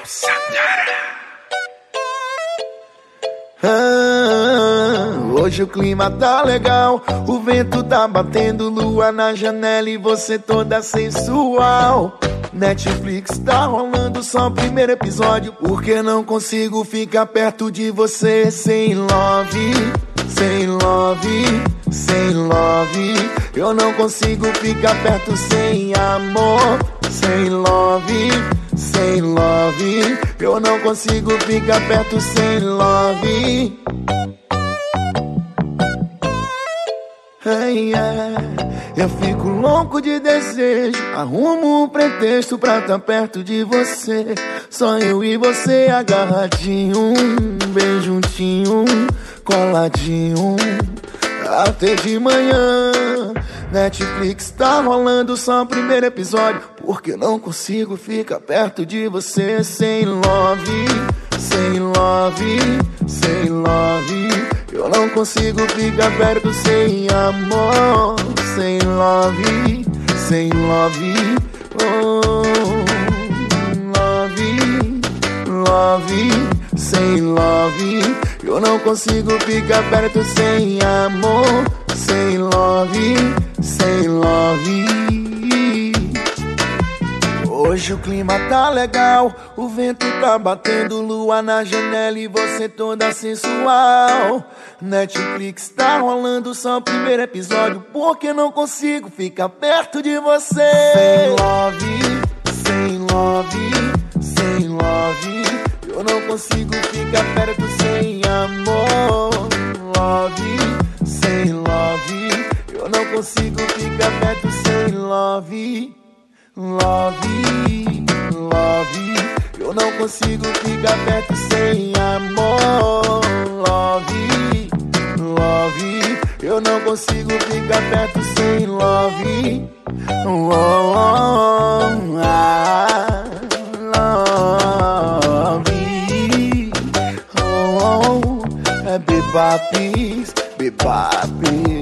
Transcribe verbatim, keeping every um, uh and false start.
Ah, hoje o clima tá legal, o vento tá batendo, lua na janela e você toda sensual. Netflix tá rolando só o primeiro episódio, porque não consigo ficar perto de você. Sem love, sem love, sem love. Eu não consigo ficar perto sem amor. Sem love, sem love. Eu não consigo ficar perto sem love. Hey, yeah. Eu fico louco de desejo, arrumo um pretexto pra tá perto de você. Só eu e você agarradinho, bem juntinho, coladinho, até de manhã. Netflix tá rolando só o primeiro episódio, porque não consigo ficar perto de você. Sem love, sem love, sem love. Eu não consigo ficar perto sem amor. Sem love, sem love, oh, love, love, sem love. Eu não consigo ficar perto sem amor. Sem love, sem love. Hoje o clima tá legal, o vento tá batendo, lua na janela e você toda sensual. Netflix tá rolando só o primeiro episódio, porque não consigo ficar perto de você. Sem love, sem love, sem love. Eu não consigo ficar perto sem amor. Love, sem love. Eu não consigo ficar perto sem love. Love, love. Eu não consigo ficar perto sem amor. Love, love. Eu não consigo ficar perto sem love. Oh, oh, oh, ah, love. Oh, oh, é bebapis, bebapis.